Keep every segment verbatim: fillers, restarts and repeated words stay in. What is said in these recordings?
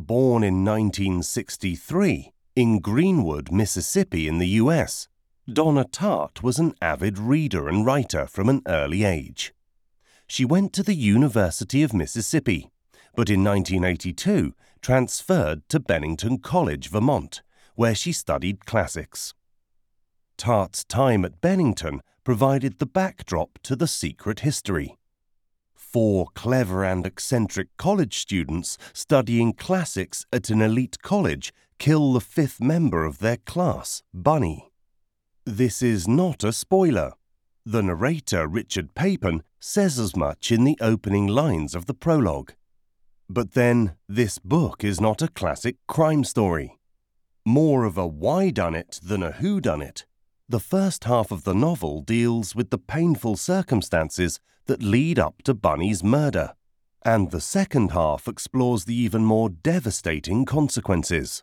Born in nineteen sixty-three in Greenwood, Mississippi in the U S, Donna Tartt was an avid reader and writer from an early age. She went to the University of Mississippi, but in nineteen eighty-two transferred to Bennington College, Vermont, where she studied classics. Tartt's time at Bennington provided the backdrop to The Secret History. Four clever and eccentric college students studying classics at an elite college kill the fifth member of their class, Bunny. This is not a spoiler. The narrator, Richard Papin, says as much in the opening lines of the prologue. But then, this book is not a classic crime story. More of a whodunit than a whodunit. The first half of the novel deals with the painful circumstances that lead up to Bunny's murder, and the second half explores the even more devastating consequences.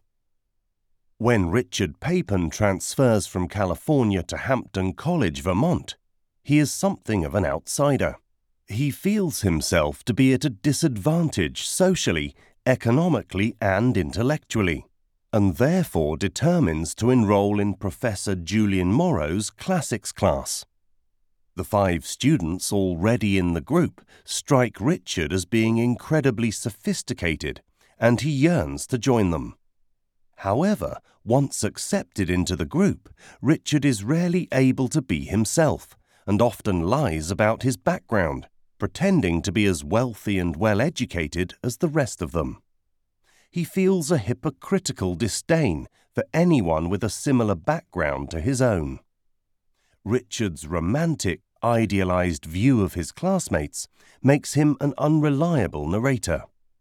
When Richard Papin transfers from California to Hampton College, Vermont, he is something of an outsider. He feels himself to be at a disadvantage socially, economically, and intellectually, and therefore determines to enroll in Professor Julian Morrow's classics class. The five students already in the group strike Richard as being incredibly sophisticated, and he yearns to join them. However, once accepted into the group, Richard is rarely able to be himself, and often lies about his background, pretending to be as wealthy and well-educated as the rest of them. He feels a hypocritical disdain for anyone with a similar background to his own. Richard's romantic, idealized view of his classmates makes him an unreliable narrator.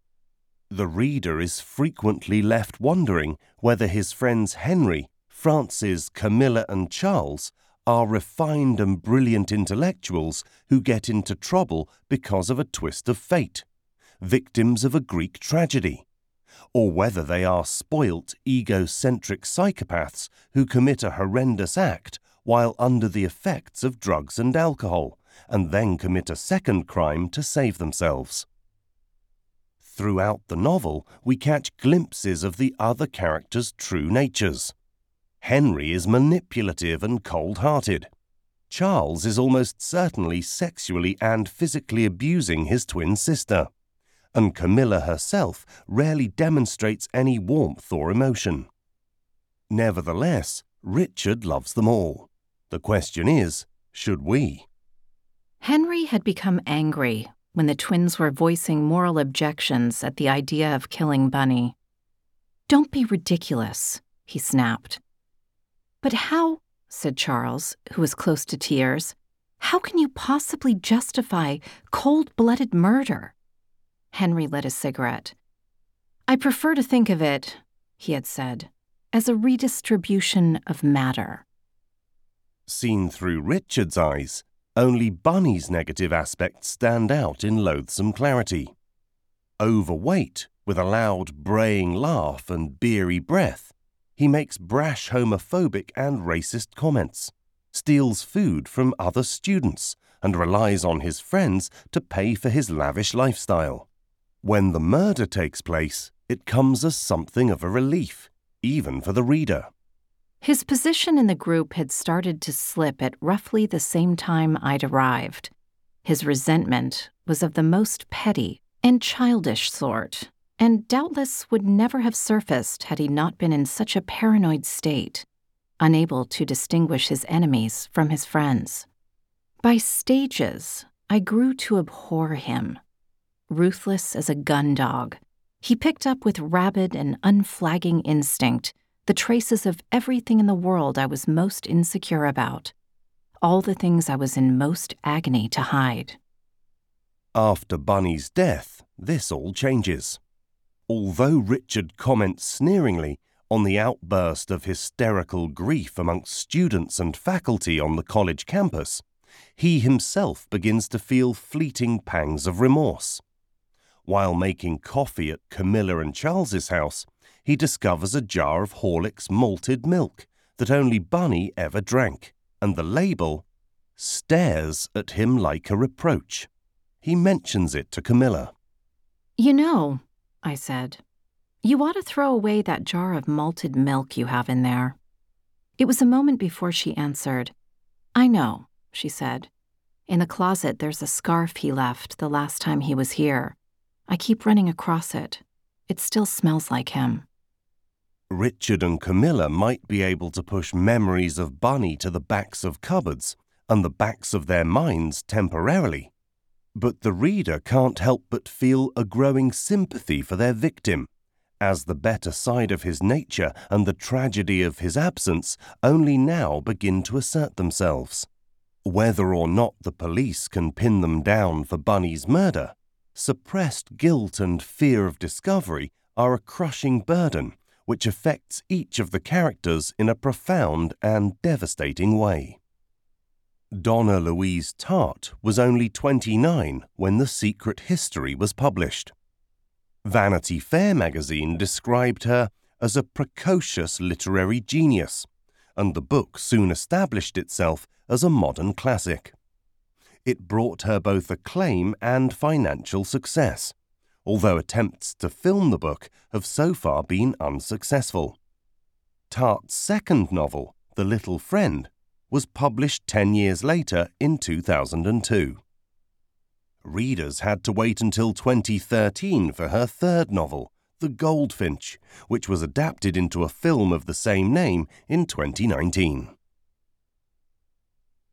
The reader is frequently left wondering whether his friends Henry, Francis, Camilla, and Charles are refined and brilliant intellectuals who get into trouble because of a twist of fate, victims of a Greek tragedy, or whether they are spoilt, egocentric psychopaths who commit a horrendous act while under the effects of drugs and alcohol, and then commit a second crime to save themselves. Throughout the novel, we catch glimpses of the other characters' true natures. Henry is manipulative and cold-hearted. Charles is almost certainly sexually and physically abusing his twin sister, and Camilla herself rarely demonstrates any warmth or emotion. Nevertheless, Richard loves them all. The question is, should we? Henry had become angry when the twins were voicing moral objections at the idea of killing Bunny. "Don't be ridiculous," he snapped. "But how," said Charles, who was close to tears, "how can you possibly justify cold-blooded murder?" Henry lit a cigarette. "I prefer to think of it," he had said, "as a redistribution of matter." Seen through Richard's eyes, only Bunny's negative aspects stand out in loathsome clarity. Overweight, with a loud braying laugh and beery breath, he makes brash homophobic and racist comments, steals food from other students, and relies on his friends to pay for his lavish lifestyle. When the murder takes place, it comes as something of a relief, even for the reader. His position in the group had started to slip at roughly the same time I'd arrived. His resentment was of the most petty and childish sort, and doubtless would never have surfaced had he not been in such a paranoid state, unable to distinguish his enemies from his friends. By stages, I grew to abhor him. Ruthless as a gun dog, he picked up with rabid and unflagging instinct the traces of everything in the world I was most insecure about, all the things I was in most agony to hide. After Bunny's death, this all changes. Although Richard comments sneeringly on the outburst of hysterical grief amongst students and faculty on the college campus, he himself begins to feel fleeting pangs of remorse. While making coffee at Camilla and Charles's house, he discovers a jar of Horlick's malted milk that only Bunny ever drank, and the label stares at him like a reproach. He mentions it to Camilla. "You know," I said, You ought to throw away that jar of malted milk you have in there. It was a moment before she answered. I know, she said. In the closet there's a scarf he left the last time he was here. I keep running across it. It still smells like him. Richard and Camilla might be able to push memories of Bunny to the backs of cupboards and the backs of their minds temporarily, but the reader can't help but feel a growing sympathy for their victim, as the better side of his nature and the tragedy of his absence only now begin to assert themselves. Whether or not the police can pin them down for Bunny's murder, suppressed guilt and fear of discovery are a crushing burden which affects each of the characters in a profound and devastating way. Donna Louise Tartt was only twenty-nine when The Secret History was published. Vanity Fair magazine described her as a precocious literary genius, and the book soon established itself as a modern classic. It brought her both acclaim and financial success, although attempts to film the book have so far been unsuccessful. Tartt's second novel, The Little Friend, was published ten years later in two thousand two. Readers had to wait until twenty thirteen for her third novel, The Goldfinch, which was adapted into a film of the same name in twenty nineteen.